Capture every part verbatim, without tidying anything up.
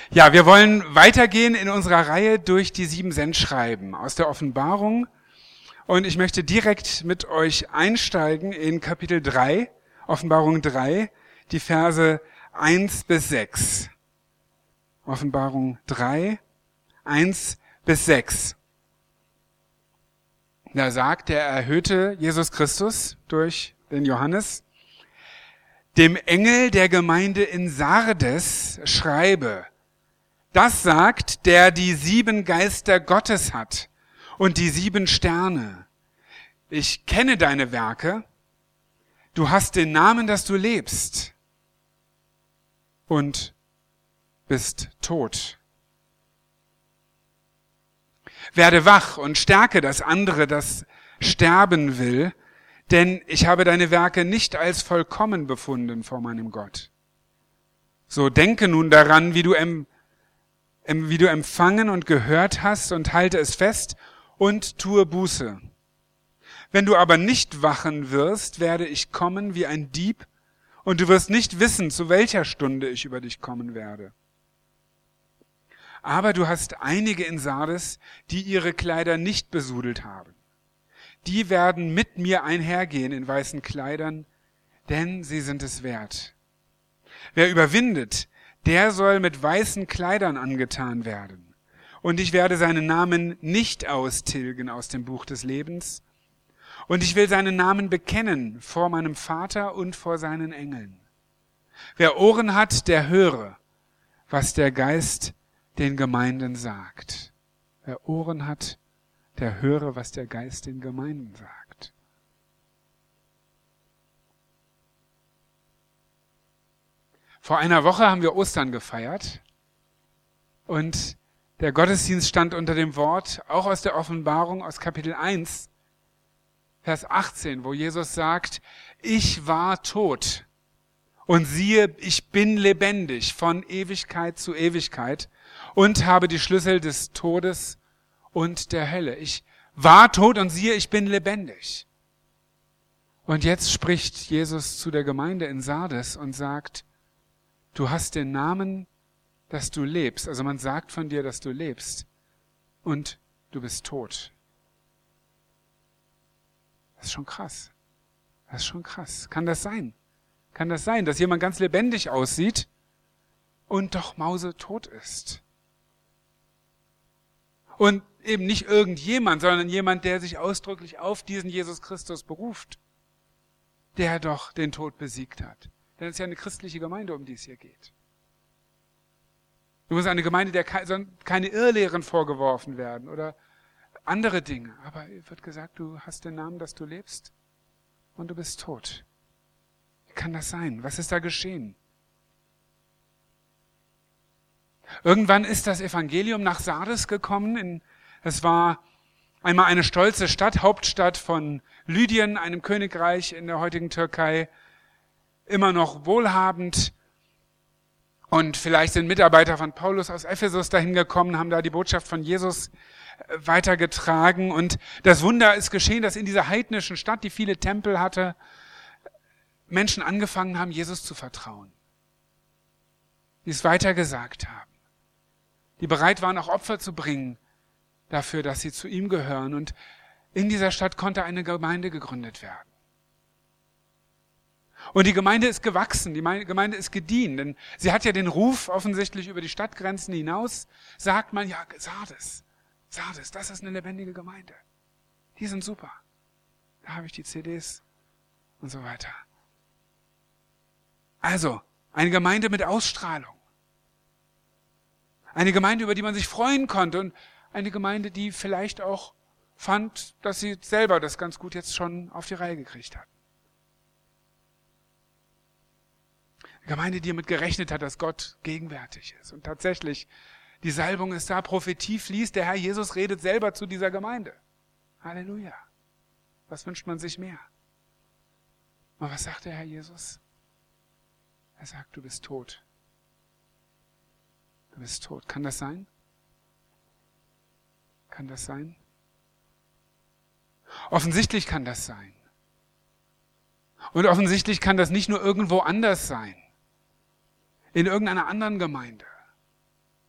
Ja, wir wollen weitergehen in unserer Reihe durch die sieben Sendschreiben aus der Offenbarung. Und ich möchte direkt mit euch einsteigen in Kapitel drei, Offenbarung drei, die Verse eins bis sechs. Offenbarung drei, eins bis sechs. Da sagt der erhöhte Jesus Christus durch den Johannes: Dem Engel der Gemeinde in Sardes schreibe: Das sagt, der die sieben Geister Gottes hat und die sieben Sterne. Ich kenne deine Werke. Du hast den Namen, dass du lebst und bist tot. Werde wach und stärke das andere, das sterben will, denn ich habe deine Werke nicht als vollkommen befunden vor meinem Gott. So denke nun daran, wie du em, em, wie du empfangen und gehört hast, und halte es fest und tue Buße. Wenn du aber nicht wachen wirst, werde ich kommen wie ein Dieb, und du wirst nicht wissen, zu welcher Stunde ich über dich kommen werde. Aber du hast einige in Sardes, die ihre Kleider nicht besudelt haben. Die werden mit mir einhergehen in weißen Kleidern, denn sie sind es wert. Wer überwindet, der soll mit weißen Kleidern angetan werden. Und ich werde seinen Namen nicht austilgen aus dem Buch des Lebens. Und ich will seinen Namen bekennen vor meinem Vater und vor seinen Engeln. Wer Ohren hat, der höre, was der Geist den Gemeinden sagt. Wer Ohren hat, der höre, was der Geist den Gemeinden sagt. Vor einer Woche haben wir Ostern gefeiert und der Gottesdienst stand unter dem Wort, auch aus der Offenbarung, aus Kapitel eins, Vers achtzehn, wo Jesus sagt: Ich war tot und siehe, ich bin lebendig von Ewigkeit zu Ewigkeit und habe die Schlüssel des Todes und der Hölle. Ich war tot und siehe, ich bin lebendig. Und jetzt spricht Jesus zu der Gemeinde in Sardes und sagt: Du hast den Namen, dass du lebst. Also man sagt von dir, dass du lebst. Und du bist tot. Das ist schon krass. Das ist schon krass. Kann das sein? Kann das sein, dass jemand ganz lebendig aussieht und doch mausetot ist? Und eben nicht irgendjemand, sondern jemand, der sich ausdrücklich auf diesen Jesus Christus beruft, der doch den Tod besiegt hat. Denn es ist ja eine christliche Gemeinde, um die es hier geht. Du musst eine Gemeinde, der keine Irrlehren vorgeworfen werden oder andere Dinge. Aber es wird gesagt, du hast den Namen, dass du lebst und du bist tot. Wie kann das sein? Was ist da geschehen? Irgendwann ist das Evangelium nach Sardes gekommen. Es war einmal eine stolze Stadt, Hauptstadt von Lydien, einem Königreich in der heutigen Türkei, immer noch wohlhabend. Und vielleicht sind Mitarbeiter von Paulus aus Ephesus dahin gekommen, haben da die Botschaft von Jesus weitergetragen. Und das Wunder ist geschehen, dass in dieser heidnischen Stadt, die viele Tempel hatte, Menschen angefangen haben, Jesus zu vertrauen. Die es weitergesagt haben. Die bereit waren, auch Opfer zu bringen dafür, dass sie zu ihm gehören. Und in dieser Stadt konnte eine Gemeinde gegründet werden. Und die Gemeinde ist gewachsen, die Gemeinde ist gediehen, denn sie hat ja den Ruf offensichtlich über die Stadtgrenzen hinaus, sagt man, ja, Sardes, Sardes, das ist eine lebendige Gemeinde. Die sind super. Da habe ich die C Ds und so weiter. Also, eine Gemeinde mit Ausstrahlung. Eine Gemeinde, über die man sich freuen konnte, und eine Gemeinde, die vielleicht auch fand, dass sie selber das ganz gut jetzt schon auf die Reihe gekriegt hat. Eine Gemeinde, die damit gerechnet hat, dass Gott gegenwärtig ist. Und tatsächlich, die Salbung ist da, Prophetie fließt, der Herr Jesus redet selber zu dieser Gemeinde. Halleluja. Was wünscht man sich mehr? Aber was sagt der Herr Jesus? Er sagt, du bist tot. Du bist tot. Kann das sein? Kann das sein? Offensichtlich kann das sein. Und offensichtlich kann das nicht nur irgendwo anders sein. In irgendeiner anderen Gemeinde.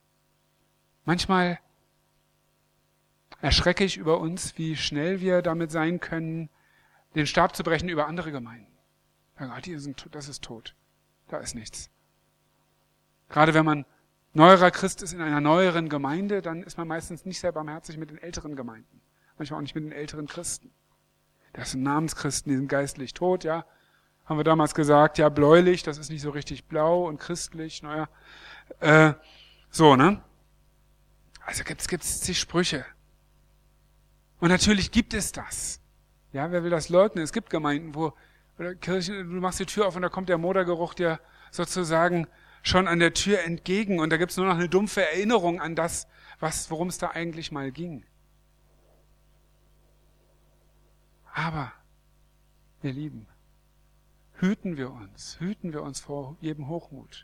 Manchmal erschrecke ich über uns, wie schnell wir damit sein können, den Stab zu brechen über andere Gemeinden. Ja, die sind, das ist tot. Da ist nichts. Gerade wenn man neuerer Christ ist in einer neueren Gemeinde, dann ist man meistens nicht sehr barmherzig mit den älteren Gemeinden. Manchmal auch nicht mit den älteren Christen. Das sind Namenschristen, die sind geistlich tot, ja. Haben wir damals gesagt, ja, bläulich, das ist nicht so richtig blau und christlich, naja. Äh, so, ne? Also gibt's, gibt's zig Sprüche. Und natürlich gibt es das. Ja, wer will das leugnen? Es gibt Gemeinden, wo, oder Kirchen, du machst die Tür auf und da kommt der Modergeruch dir sozusagen schon an der Tür entgegen und da gibt's nur noch eine dumpfe Erinnerung an das, was, worum es da eigentlich mal ging. Aber, ihr Lieben, hüten wir uns, hüten wir uns vor jedem Hochmut.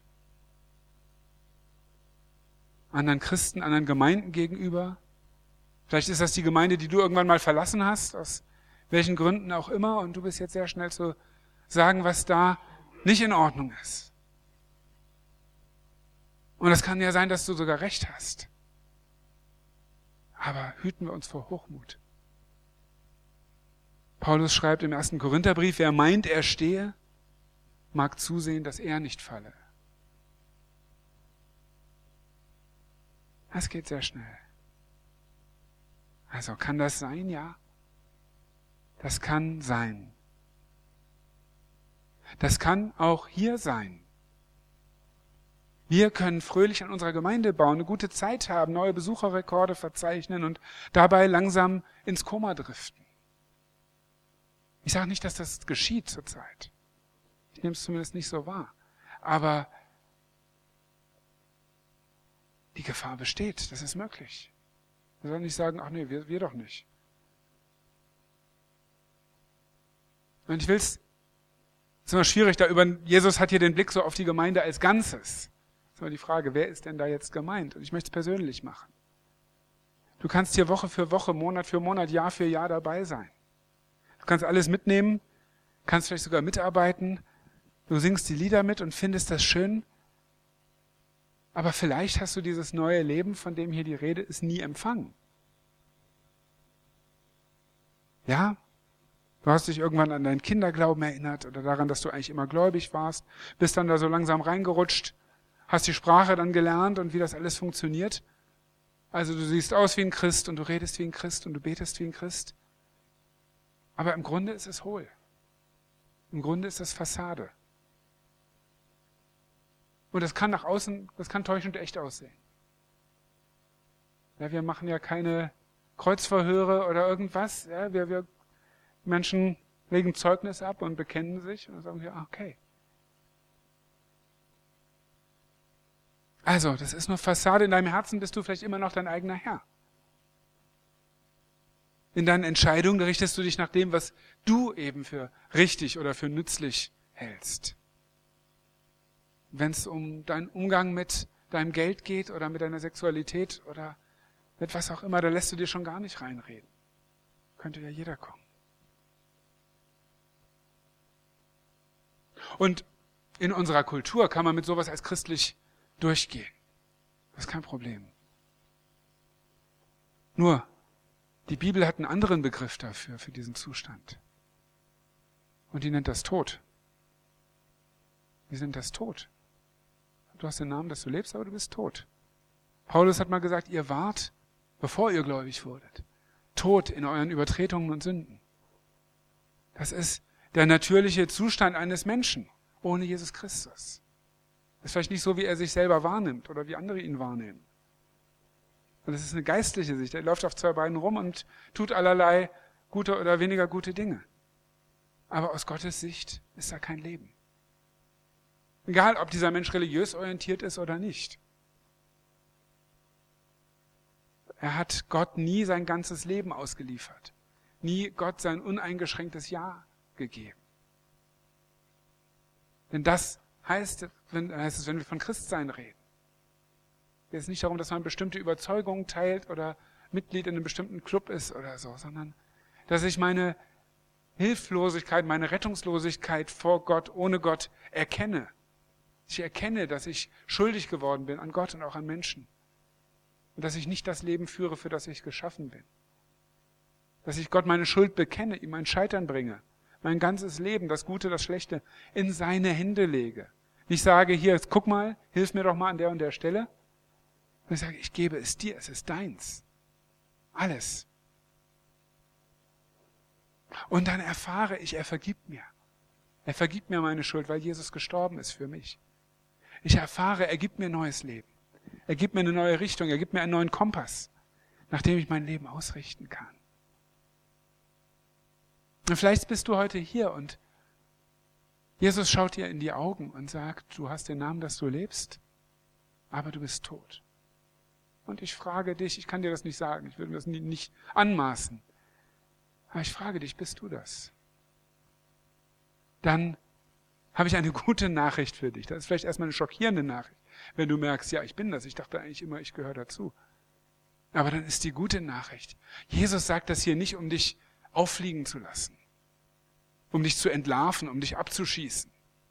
Anderen Christen, anderen Gemeinden gegenüber. Vielleicht ist das die Gemeinde, die du irgendwann mal verlassen hast, aus welchen Gründen auch immer, und du bist jetzt sehr schnell zu sagen, was da nicht in Ordnung ist. Und es kann ja sein, dass du sogar recht hast. Aber hüten wir uns vor Hochmut. Paulus schreibt im ersten Korintherbrief, wer meint, er stehe, mag zusehen, dass er nicht falle. Das geht sehr schnell. Also kann das sein? Ja. Das kann sein. Das kann auch hier sein. Wir können fröhlich an unserer Gemeinde bauen, eine gute Zeit haben, neue Besucherrekorde verzeichnen und dabei langsam ins Koma driften. Ich sage nicht, dass das geschieht zurzeit. Ich nehme es zumindest nicht so wahr. Aber die Gefahr besteht, das ist möglich. Wir sollen nicht sagen, ach nee, wir, wir doch nicht. Und ich will es, ist immer schwierig, da über, Jesus hat hier den Blick so auf die Gemeinde als Ganzes. Das ist immer die Frage, wer ist denn da jetzt gemeint? Und ich möchte es persönlich machen. Du kannst hier Woche für Woche, Monat für Monat, Jahr für Jahr dabei sein. Du kannst alles mitnehmen, kannst vielleicht sogar mitarbeiten. Du singst die Lieder mit und findest das schön. Aber vielleicht hast du dieses neue Leben, von dem hier die Rede ist, nie empfangen. Ja? Du hast dich irgendwann an deinen Kinderglauben erinnert oder daran, dass du eigentlich immer gläubig warst, bist dann da so langsam reingerutscht, hast die Sprache dann gelernt und wie das alles funktioniert. Also du siehst aus wie ein Christ und du redest wie ein Christ und du betest wie ein Christ. Aber im Grunde ist es hohl. Im Grunde ist es Fassade. Und das kann nach außen, das kann täuschend echt aussehen. Ja, wir machen ja keine Kreuzverhöre oder irgendwas. Ja, wir, wir Menschen legen Zeugnis ab und bekennen sich und dann sagen wir, okay. Also, das ist nur Fassade. In deinem Herzen bist du vielleicht immer noch dein eigener Herr. In deinen Entscheidungen richtest du dich nach dem, was du eben für richtig oder für nützlich hältst. Wenn es um deinen Umgang mit deinem Geld geht oder mit deiner Sexualität oder mit was auch immer, da lässt du dir schon gar nicht reinreden. Könnte ja jeder kommen. Und in unserer Kultur kann man mit sowas als christlich durchgehen. Das ist kein Problem. Nur, die Bibel hat einen anderen Begriff dafür, für diesen Zustand. Und die nennt das Tod. Die nennt das Tod. Du hast den Namen, dass du lebst, aber du bist tot. Paulus hat mal gesagt, ihr wart, bevor ihr gläubig wurdet, tot in euren Übertretungen und Sünden. Das ist der natürliche Zustand eines Menschen ohne Jesus Christus. Das ist vielleicht nicht so, wie er sich selber wahrnimmt oder wie andere ihn wahrnehmen. Und das ist eine geistliche Sicht. Er läuft auf zwei Beinen rum und tut allerlei gute oder weniger gute Dinge. Aber aus Gottes Sicht ist da kein Leben. Egal, ob dieser Mensch religiös orientiert ist oder nicht. Er hat Gott nie sein ganzes Leben ausgeliefert. Nie Gott sein uneingeschränktes Ja gegeben. Denn das heißt, wenn, heißt es, wenn wir von Christsein reden. Es geht nicht darum, dass man bestimmte Überzeugungen teilt oder Mitglied in einem bestimmten Club ist oder so, sondern dass ich meine Hilflosigkeit, meine Rettungslosigkeit vor Gott, ohne Gott erkenne. Ich erkenne, dass ich schuldig geworden bin an Gott und auch an Menschen. und dass ich nicht das Leben führe, für das ich geschaffen bin. Dass ich Gott meine Schuld bekenne, ihm mein Scheitern bringe, mein ganzes Leben, das Gute, das Schlechte, in seine Hände lege. Nicht sage, hier, jetzt guck mal, hilf mir doch mal an der und der Stelle. Und ich sage, ich gebe es dir, es ist deins. Alles. Und dann erfahre ich, er vergibt mir. Er vergibt mir meine Schuld, weil Jesus gestorben ist für mich. Ich erfahre, er gibt mir neues Leben. Er gibt mir eine neue Richtung, er gibt mir einen neuen Kompass, nach dem ich mein Leben ausrichten kann. Und vielleicht bist du heute hier und Jesus schaut dir in die Augen und sagt, du hast den Namen, dass du lebst, aber du bist tot. Und ich frage dich, ich kann dir das nicht sagen, ich würde mir das nicht anmaßen, aber ich frage dich, bist du das? Dann habe ich eine gute Nachricht für dich. Das ist vielleicht erstmal eine schockierende Nachricht, wenn du merkst, ja, ich bin das. Ich dachte eigentlich immer, ich gehöre dazu. Aber dann ist die gute Nachricht. Jesus sagt das hier nicht, um dich auffliegen zu lassen, um dich zu entlarven, um dich abzuschießen,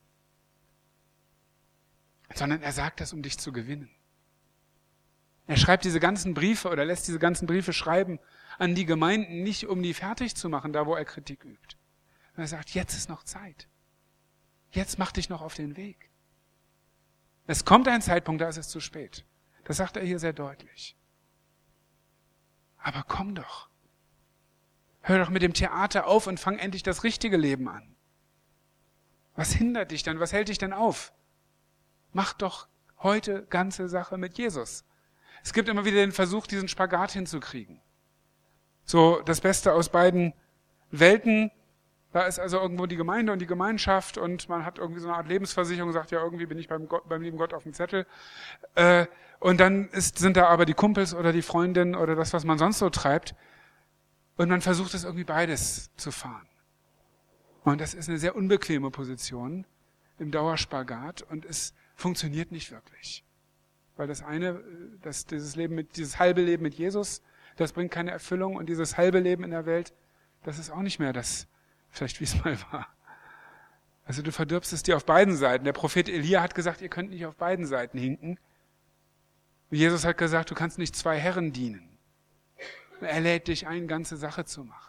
sondern er sagt das, um dich zu gewinnen. Er schreibt diese ganzen Briefe oder lässt diese ganzen Briefe schreiben an die Gemeinden, nicht um die fertig zu machen, da wo er Kritik übt. Und er sagt, jetzt ist noch Zeit. Jetzt mach dich noch auf den Weg. Es kommt ein Zeitpunkt, da ist es zu spät. Das sagt er hier sehr deutlich. Aber komm doch. Hör doch mit dem Theater auf und fang endlich das richtige Leben an. Was hindert dich dann? Was hält dich denn auf? Mach doch heute ganze Sache mit Jesus. Es gibt immer wieder den Versuch, diesen Spagat hinzukriegen. So das Beste aus beiden Welten. Da ist also irgendwo die Gemeinde und die Gemeinschaft und man hat irgendwie so eine Art Lebensversicherung, sagt ja, irgendwie bin ich beim, Gott, beim lieben Gott auf dem Zettel. Äh, und dann ist, sind da aber die Kumpels oder die Freundinnen oder das, was man sonst so treibt. Und man versucht es irgendwie beides zu fahren. Und das ist eine sehr unbequeme Position im Dauerspagat und es funktioniert nicht wirklich. Weil das eine, das, dieses Leben mit, dieses halbe Leben mit Jesus, das bringt keine Erfüllung und dieses halbe Leben in der Welt, das ist auch nicht mehr das, vielleicht wie es mal war. Also du verdirbst es dir auf beiden Seiten. Der Prophet Elia hat gesagt, ihr könnt nicht auf beiden Seiten hinken. Und Jesus hat gesagt, du kannst nicht zwei Herren dienen. Er lädt dich ein, ganze Sache zu machen.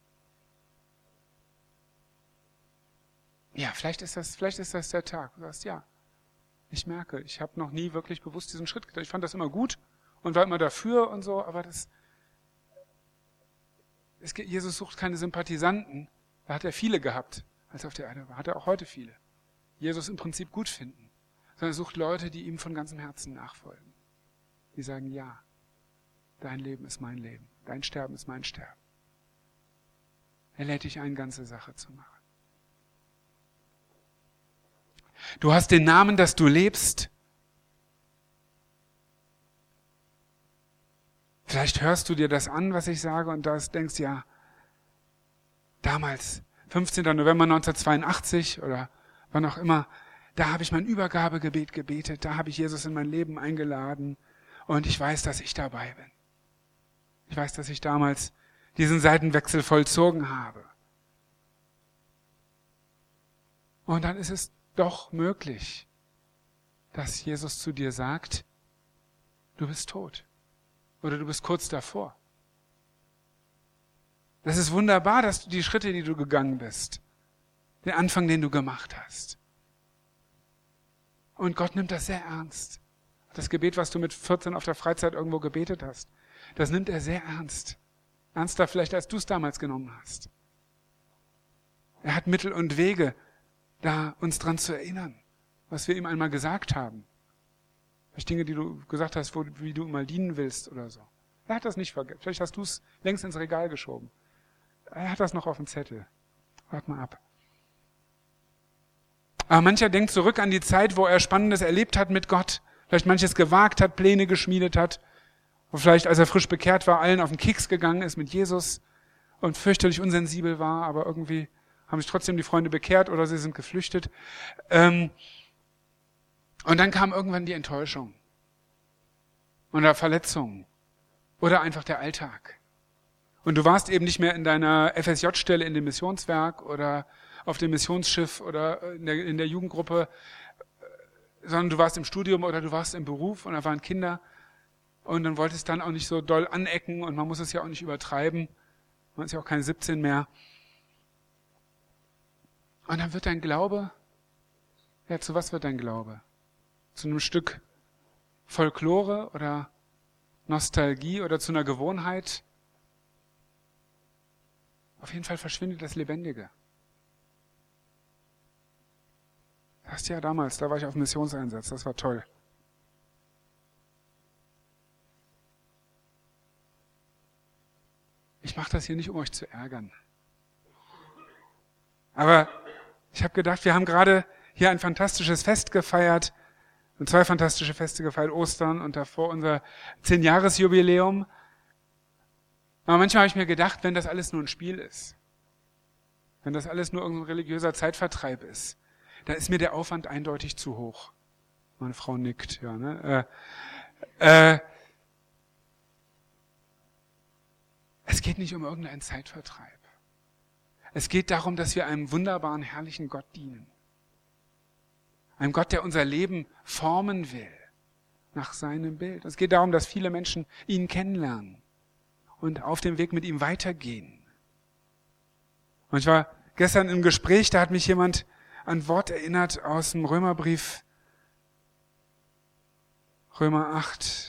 Ja, vielleicht ist das, vielleicht ist das der Tag. Du sagst, ja, ich merke, ich habe noch nie wirklich bewusst diesen Schritt getan. Ich fand das immer gut und war immer dafür und so, aber das, es, Jesus sucht keine Sympathisanten. Da hat er viele gehabt, als er auf der Erde war. Hat er auch heute viele. Jesus im Prinzip gut finden. Sondern er sucht Leute, die ihm von ganzem Herzen nachfolgen. Die sagen, ja, dein Leben ist mein Leben. Dein Sterben ist mein Sterben. Er lädt dich ein, ganze Sache zu machen. Du hast den Namen, dass du lebst. Vielleicht hörst du dir das an, was ich sage, und da denkst, ja, damals, fünfzehnten November neunzehnhundertzweiundachtzig oder wann auch immer, da habe ich mein Übergabegebet gebetet, da habe ich Jesus in mein Leben eingeladen und ich weiß, dass ich dabei bin. Ich weiß, dass ich damals diesen Seitenwechsel vollzogen habe. Und dann ist es doch möglich, dass Jesus zu dir sagt, du bist tot oder du bist kurz davor. Das ist wunderbar, dass du die Schritte, die du gegangen bist, den Anfang, den du gemacht hast. Und Gott nimmt das sehr ernst. Das Gebet, was du mit vierzehn auf der Freizeit irgendwo gebetet hast, das nimmt er sehr ernst. Ernster vielleicht, als du es damals genommen hast. Er hat Mittel und Wege, da uns dran zu erinnern, was wir ihm einmal gesagt haben. Vielleicht Dinge, die du gesagt hast, wo, wie du ihm mal dienen willst oder so. Er hat das nicht vergessen. Vielleicht hast du es längst ins Regal geschoben. Er hat das noch auf dem Zettel. Wart mal ab. Aber mancher denkt zurück an die Zeit, wo er Spannendes erlebt hat mit Gott. Vielleicht manches gewagt hat, Pläne geschmiedet hat. Und vielleicht, als er frisch bekehrt war, allen auf den Keks gegangen ist mit Jesus und fürchterlich unsensibel war, aber irgendwie haben sich trotzdem die Freunde bekehrt oder sie sind geflüchtet. Ähm, und dann kam irgendwann die Enttäuschung oder Verletzungen oder einfach der Alltag. Und du warst eben nicht mehr in deiner F S J-Stelle in dem Missionswerk oder auf dem Missionsschiff oder in der, in der Jugendgruppe, sondern du warst im Studium oder du warst im Beruf und da waren Kinder. Und dann wollte es dann auch nicht so doll anecken und man muss es ja auch nicht übertreiben. Man ist ja auch keine siebzehn mehr. Und dann wird dein Glaube, ja, zu was wird dein Glaube? Zu einem Stück Folklore oder Nostalgie oder zu einer Gewohnheit? Auf jeden Fall verschwindet das Lebendige. Das ist ja damals, da war ich auf Missionseinsatz, das war toll. Ich mache das hier nicht, um euch zu ärgern. Aber ich habe gedacht, wir haben gerade hier ein fantastisches Fest gefeiert, und zwei fantastische Feste gefeiert, Ostern und davor unser Zehn-Jahres-Jubiläum. Aber manchmal habe ich mir gedacht, wenn das alles nur ein Spiel ist, wenn das alles nur irgendein religiöser Zeitvertreib ist, dann ist mir der Aufwand eindeutig zu hoch. Meine Frau nickt, ja, ne? Äh, äh, es geht nicht um irgendeinen Zeitvertreib. Es geht darum, dass wir einem wunderbaren, herrlichen Gott dienen. Einem Gott, der unser Leben formen will, nach seinem Bild. Es geht darum, dass viele Menschen ihn kennenlernen und auf dem Weg mit ihm weitergehen. Und ich war gestern im Gespräch, da hat mich jemand an ein Wort erinnert aus dem Römerbrief, Römer acht.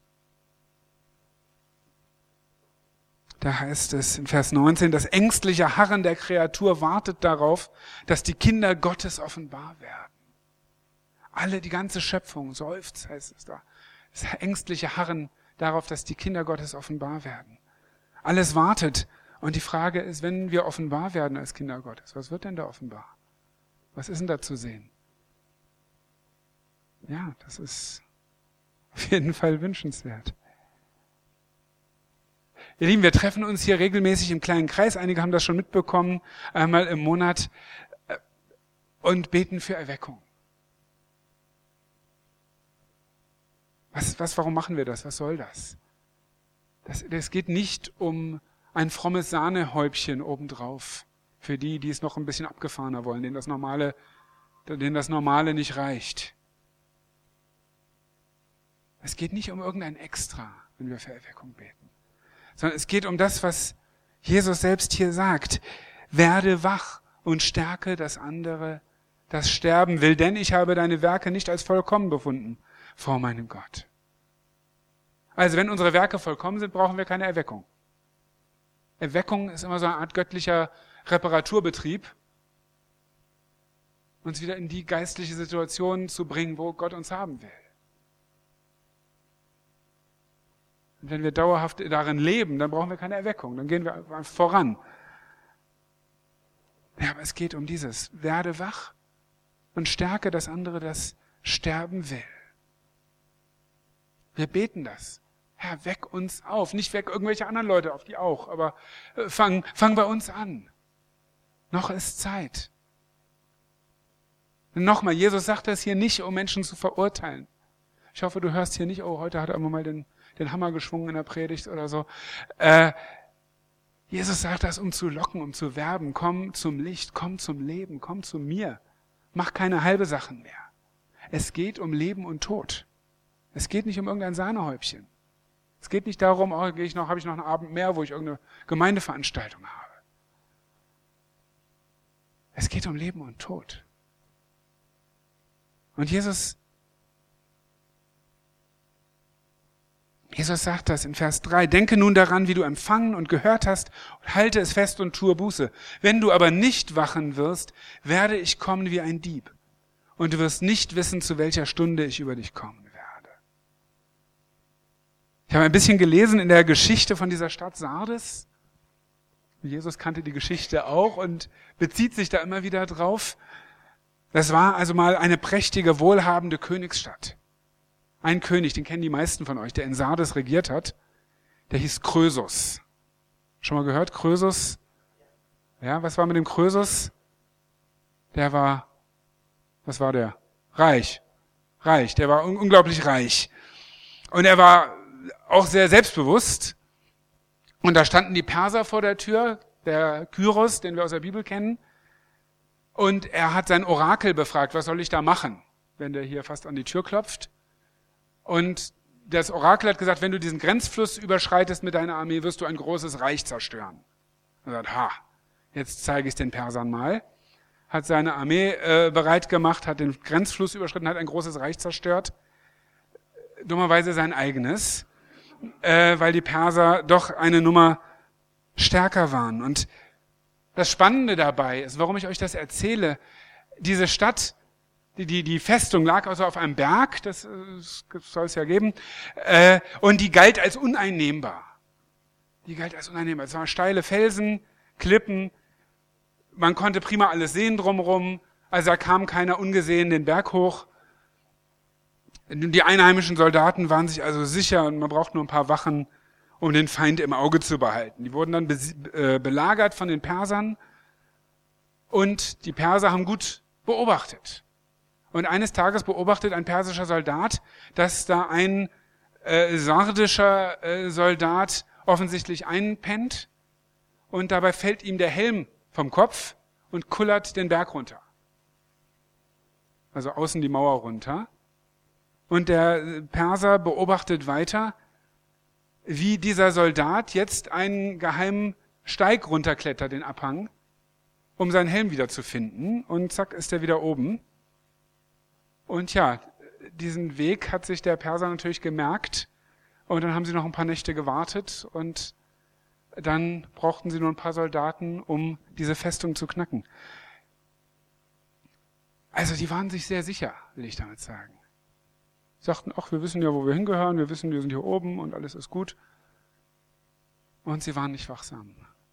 Da heißt es in Vers neunzehn, das ängstliche Harren der Kreatur wartet darauf, dass die Kinder Gottes offenbar werden. Alle, die ganze Schöpfung seufzt, heißt es da. Das ängstliche Harren darauf, dass die Kinder Gottes offenbar werden. Alles wartet. Und die Frage ist, wenn wir offenbar werden als Kinder Gottes, was wird denn da offenbar? Was ist denn da zu sehen? Ja, das ist auf jeden Fall wünschenswert. Ihr Lieben, wir treffen uns hier regelmäßig im kleinen Kreis. Einige haben das schon mitbekommen, einmal im Monat und beten für Erweckung. Was, was, warum machen wir das? Was soll das? Das, das geht nicht um ein frommes Sahnehäubchen obendrauf. Für die, die es noch ein bisschen abgefahrener wollen, denen das Normale, denen das Normale nicht reicht. Es geht nicht um irgendein Extra, wenn wir für Erweckung beten. Sondern es geht um das, was Jesus selbst hier sagt. Werde wach und stärke das andere, das sterben will, denn ich habe deine Werke nicht als vollkommen befunden vor meinem Gott. Also wenn unsere Werke vollkommen sind, brauchen wir keine Erweckung. Erweckung ist immer so eine Art göttlicher Reparaturbetrieb, uns wieder in die geistliche Situation zu bringen, wo Gott uns haben will. Und wenn wir dauerhaft darin leben, dann brauchen wir keine Erweckung, dann gehen wir voran. Ja, aber es geht um dieses, werde wach und stärke das andere, das sterben will. Wir beten das. Herr, weck uns auf. Nicht weck irgendwelche anderen Leute auf, die auch, aber fang, fang bei uns an. Noch ist Zeit. Und nochmal, Jesus sagt das hier nicht, um Menschen zu verurteilen. Ich hoffe, du hörst hier nicht, oh, heute hat er mal den, den Hammer geschwungen in der Predigt oder so. Äh, Jesus sagt das, um zu locken, um zu werben. Komm zum Licht, komm zum Leben, komm zu mir. Mach keine halbe Sachen mehr. Es geht um Leben und Tod. Es geht nicht um irgendein Sahnehäubchen. Es geht nicht darum, oh, gehe ich noch, habe ich noch einen Abend mehr, wo ich irgendeine Gemeindeveranstaltung habe. Es geht um Leben und Tod. Und Jesus, Jesus sagt das in Vers drei, denke nun daran, wie du empfangen und gehört hast, und halte es fest und tue Buße. Wenn du aber nicht wachen wirst, werde ich kommen wie ein Dieb. Und du wirst nicht wissen, zu welcher Stunde ich über dich kommen werde. Ich habe ein bisschen gelesen in der Geschichte von dieser Stadt Sardes. Jesus kannte die Geschichte auch und bezieht sich da immer wieder drauf. Das war also mal eine prächtige, wohlhabende Königsstadt. Ein König, den kennen die meisten von euch, der in Sardes regiert hat, der hieß Krösus. Schon mal gehört, Krösus? Ja, was war mit dem Krösus? Der war, was war der? Reich. Reich, der war un- unglaublich reich. Und er war auch sehr selbstbewusst. Und da standen die Perser vor der Tür, der Kyros, den wir aus der Bibel kennen. Und er hat sein Orakel befragt, was soll ich da machen, wenn der hier fast an die Tür klopft. Und das Orakel hat gesagt, wenn du diesen Grenzfluss überschreitest mit deiner Armee, wirst du ein großes Reich zerstören. Er sagt, ha, jetzt zeige ich es den Persern mal. Hat seine Armee äh, bereit gemacht, hat den Grenzfluss überschritten, hat ein großes Reich zerstört. Dummerweise sein eigenes, äh, weil die Perser doch eine Nummer stärker waren. Und das Spannende dabei ist, warum ich euch das erzähle, diese Stadt, die, die, die Festung lag also auf einem Berg, das, das soll es ja geben, äh, und die galt als uneinnehmbar. Die galt als uneinnehmbar. Es waren steile Felsen, Klippen, man konnte prima alles sehen drumherum, also da kam keiner ungesehen den Berg hoch. Die einheimischen Soldaten waren sich also sicher und man braucht nur ein paar Wachen, um den Feind im Auge zu behalten. Die wurden dann be- belagert von den Persern und die Perser haben gut beobachtet. Und eines Tages beobachtet ein persischer Soldat, dass da ein äh, sardischer äh, Soldat offensichtlich einpennt und dabei fällt ihm der Helm vom Kopf und kullert den Berg runter. Also außen die Mauer runter. Und der Perser beobachtet weiter, wie dieser Soldat jetzt einen geheimen Steig runterklettert, den Abhang, um seinen Helm wieder zu finden. Und zack, ist er wieder oben. Und ja, diesen Weg hat sich der Perser natürlich gemerkt. Und dann haben sie noch ein paar Nächte gewartet und dann brauchten sie nur ein paar Soldaten, um diese Festung zu knacken. Also die waren sich sehr sicher, will ich damit sagen. Sie sagten, ach, wir wissen ja, wo wir hingehören, wir wissen, wir sind hier oben und alles ist gut. Und sie waren nicht wachsam.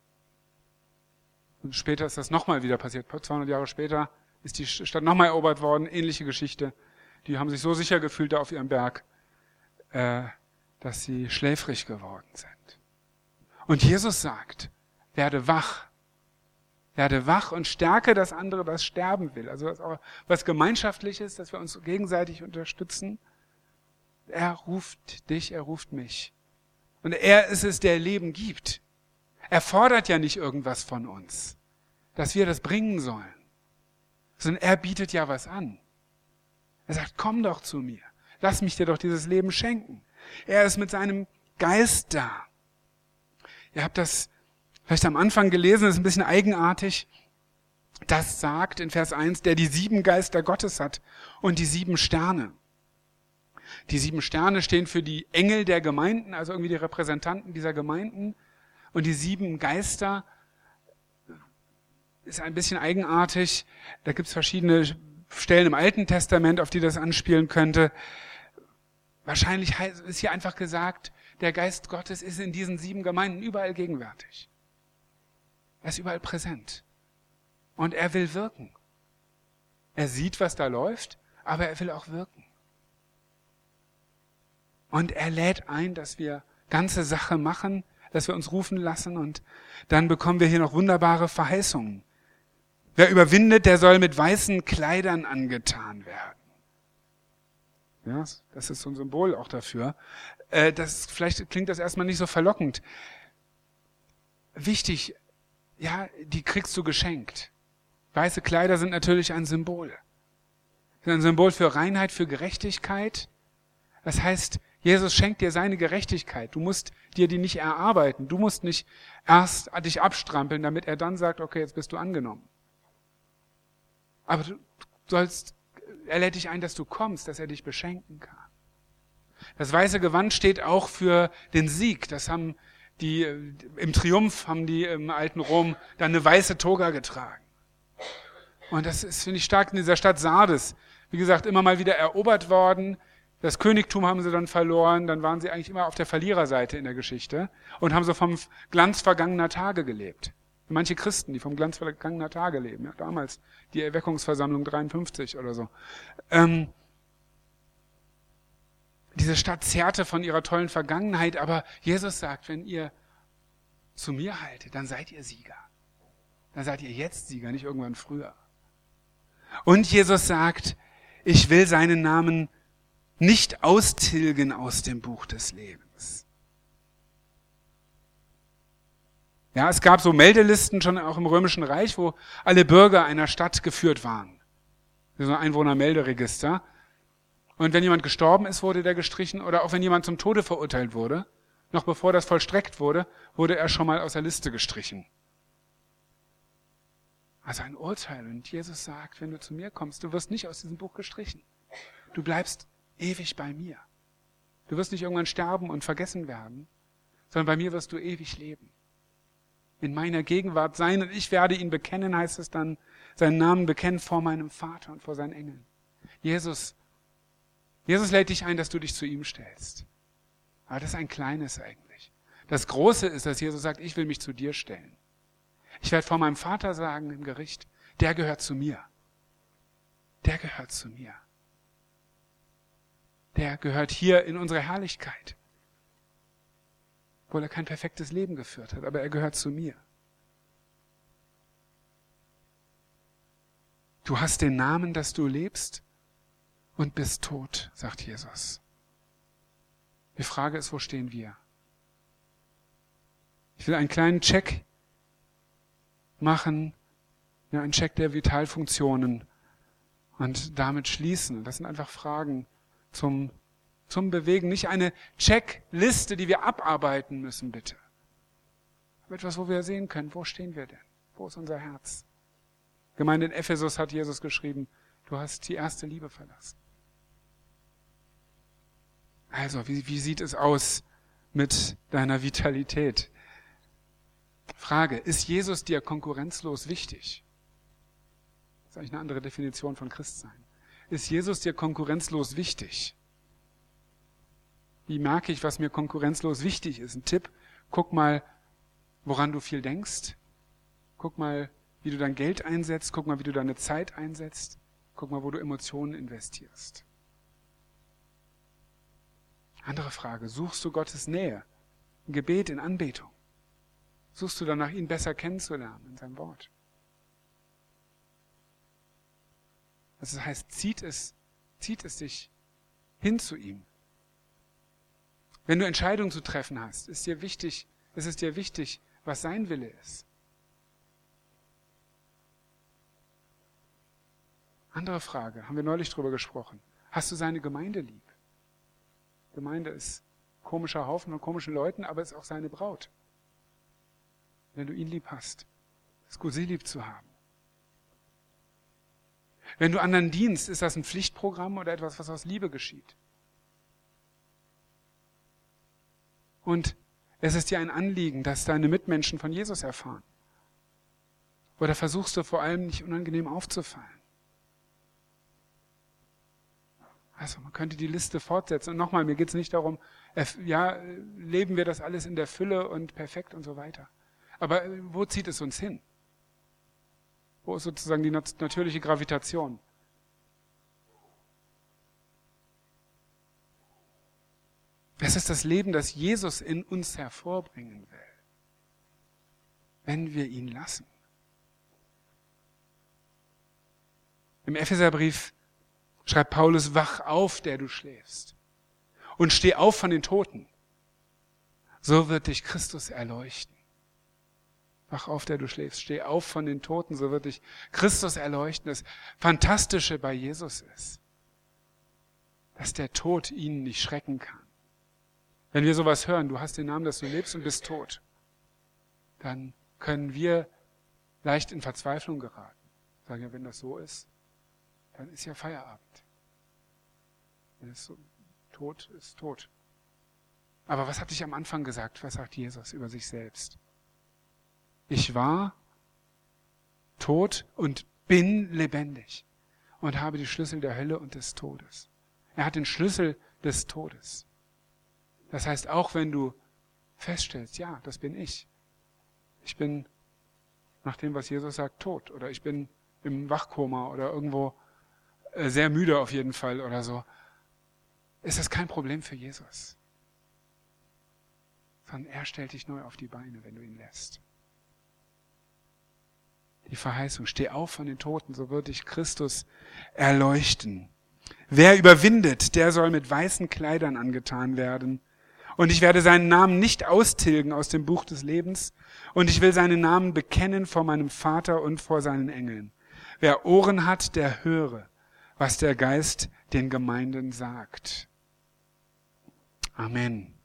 Und später ist das nochmal wieder passiert. zweihundert Jahre später ist die Stadt nochmal erobert worden, ähnliche Geschichte. Die haben sich so sicher gefühlt da auf ihrem Berg, äh, dass sie schläfrig geworden sind. Und Jesus sagt, werde wach. Werde wach und stärke das andere, das sterben will. Also was, was Gemeinschaftliches, dass wir uns gegenseitig unterstützen. Er ruft dich, er ruft mich. Und er ist es, der Leben gibt. Er fordert ja nicht irgendwas von uns, dass wir das bringen sollen. Sondern er bietet ja was an. Er sagt, komm doch zu mir. Lass mich dir doch dieses Leben schenken. Er ist mit seinem Geist da. Ihr habt das vielleicht am Anfang gelesen, das ist ein bisschen eigenartig. Das sagt in Vers eins, der die sieben Geister Gottes hat und die sieben Sterne. Die sieben Sterne stehen für die Engel der Gemeinden, also irgendwie die Repräsentanten dieser Gemeinden. Und die sieben Geister ist ein bisschen eigenartig. Da gibt es verschiedene Stellen im Alten Testament, auf die das anspielen könnte. Wahrscheinlich ist hier einfach gesagt, der Geist Gottes ist in diesen sieben Gemeinden überall gegenwärtig. Er ist überall präsent. Und er will wirken. Er sieht, was da läuft, aber er will auch wirken. Und er lädt ein, dass wir ganze Sache machen, dass wir uns rufen lassen und dann bekommen wir hier noch wunderbare Verheißungen. Wer überwindet, der soll mit weißen Kleidern angetan werden. Ja, das ist so ein Symbol auch dafür. Äh, das, vielleicht klingt das erstmal nicht so verlockend. Wichtig, ja, die kriegst du geschenkt. Weiße Kleider sind natürlich ein Symbol. Sind ein Symbol für Reinheit, für Gerechtigkeit. Das heißt, Jesus schenkt dir seine Gerechtigkeit. Du musst dir die nicht erarbeiten. Du musst nicht erst dich abstrampeln, damit er dann sagt, okay, jetzt bist du angenommen. Aber du sollst, er lädt dich ein, dass du kommst, dass er dich beschenken kann. Das weiße Gewand steht auch für den Sieg. Das haben die, im Triumph haben die im alten Rom dann eine weiße Toga getragen. Und das ist, finde ich, stark in dieser Stadt Sardes. Wie gesagt, immer mal wieder erobert worden. Das Königtum haben sie dann verloren. Dann waren sie eigentlich immer auf der Verliererseite in der Geschichte und haben so vom Glanz vergangener Tage gelebt. Manche Christen, die vom Glanz vergangener Tage leben. Ja, damals die Erweckungsversammlung dreiundfünfzig oder so. Ähm, diese Stadt zehrte von ihrer tollen Vergangenheit, aber Jesus sagt, wenn ihr zu mir haltet, dann seid ihr Sieger. Dann seid ihr jetzt Sieger, nicht irgendwann früher. Und Jesus sagt, ich will seinen Namen nicht austilgen aus dem Buch des Lebens. Ja, es gab so Meldelisten schon auch im Römischen Reich, wo alle Bürger einer Stadt geführt waren. So ein Einwohnermelderegister. Und wenn jemand gestorben ist, wurde der gestrichen. Oder auch wenn jemand zum Tode verurteilt wurde, noch bevor das vollstreckt wurde, wurde er schon mal aus der Liste gestrichen. Also ein Urteil. Und Jesus sagt, wenn du zu mir kommst, du wirst nicht aus diesem Buch gestrichen. Du bleibst ewig bei mir. Du wirst nicht irgendwann sterben und vergessen werden, sondern bei mir wirst du ewig leben. In meiner Gegenwart sein und ich werde ihn bekennen, heißt es dann, seinen Namen bekennen vor meinem Vater und vor seinen Engeln. Jesus, Jesus lädt dich ein, dass du dich zu ihm stellst. Aber das ist ein kleines eigentlich. Das Große ist, dass Jesus sagt, ich will mich zu dir stellen. Ich werde vor meinem Vater sagen im Gericht, der gehört zu mir. Der gehört zu mir. Der gehört hier in unsere Herrlichkeit. Obwohl er kein perfektes Leben geführt hat, aber er gehört zu mir. Du hast den Namen, dass du lebst und bist tot, sagt Jesus. Die Frage ist, wo stehen wir? Ich will einen kleinen Check machen, ja, einen Check der Vitalfunktionen und damit schließen. Das sind einfach Fragen zum, zum Bewegen. Nicht eine Checkliste, die wir abarbeiten müssen, bitte. Aber etwas, wo wir sehen können, wo stehen wir denn? Wo ist unser Herz? Gemeinde in Ephesus hat Jesus geschrieben, du hast die erste Liebe verlassen. Also, wie, wie sieht es aus mit deiner Vitalität? Frage, ist Jesus dir konkurrenzlos wichtig? Das ist eigentlich eine andere Definition von Christsein. Ist Jesus dir konkurrenzlos wichtig? Wie merke ich, was mir konkurrenzlos wichtig ist? Ein Tipp, guck mal, woran du viel denkst. Guck mal, wie du dein Geld einsetzt. Guck mal, wie du deine Zeit einsetzt. Guck mal, wo du Emotionen investierst. Andere Frage, suchst du Gottes Nähe? Ein Gebet in Anbetung? Suchst du danach, ihn besser kennenzulernen in seinem Wort? Das heißt, zieht es, zieht es dich hin zu ihm. Wenn du Entscheidungen zu treffen hast, ist dir wichtig, ist es dir wichtig, was sein Wille ist. Andere Frage, haben wir neulich drüber gesprochen. Hast du seine Gemeinde lieb? Gemeinde ist ein komischer Haufen von komischen Leuten, aber es ist auch seine Braut. Wenn du ihn lieb hast, ist gut, sie lieb zu haben. Wenn du anderen dienst, ist das ein Pflichtprogramm oder etwas, was aus Liebe geschieht? Und es ist dir ein Anliegen, dass deine Mitmenschen von Jesus erfahren. Oder versuchst du vor allem nicht unangenehm aufzufallen? Also man könnte die Liste fortsetzen. Und nochmal, mir geht es nicht darum, ja, leben wir das alles in der Fülle und perfekt und so weiter. Aber wo zieht es uns hin? Wo ist sozusagen die nat- natürliche Gravitation? Es ist das Leben, das Jesus in uns hervorbringen will, wenn wir ihn lassen. Im Epheserbrief schreibt Paulus, wach auf, der du schläfst, und steh auf von den Toten. So wird dich Christus erleuchten. Wach auf, der du schläfst, steh auf von den Toten, so wird dich Christus erleuchten. Das Fantastische bei Jesus ist, dass der Tod ihn nicht schrecken kann. Wenn wir sowas hören, du hast den Namen, dass du lebst und bist tot, dann können wir leicht in Verzweiflung geraten. Sagen ja, wenn das so ist, dann ist ja Feierabend. Wenn es so, tot ist, tot. Aber was hatte ich am Anfang gesagt? Was sagt Jesus über sich selbst? Ich war tot und bin lebendig und habe die Schlüssel der Hölle und des Todes. Er hat den Schlüssel des Todes. Das heißt, auch wenn du feststellst, ja, das bin ich. Ich bin, nach dem, was Jesus sagt, tot. Oder ich bin im Wachkoma oder irgendwo äh, sehr müde auf jeden Fall oder so. Ist das kein Problem für Jesus. Sondern er stellt dich neu auf die Beine, wenn du ihn lässt. Die Verheißung, steh auf von den Toten, so wird dich Christus erleuchten. Wer überwindet, der soll mit weißen Kleidern angetan werden. Und ich werde seinen Namen nicht austilgen aus dem Buch des Lebens. Und ich will seinen Namen bekennen vor meinem Vater und vor seinen Engeln. Wer Ohren hat, der höre, was der Geist den Gemeinden sagt. Amen.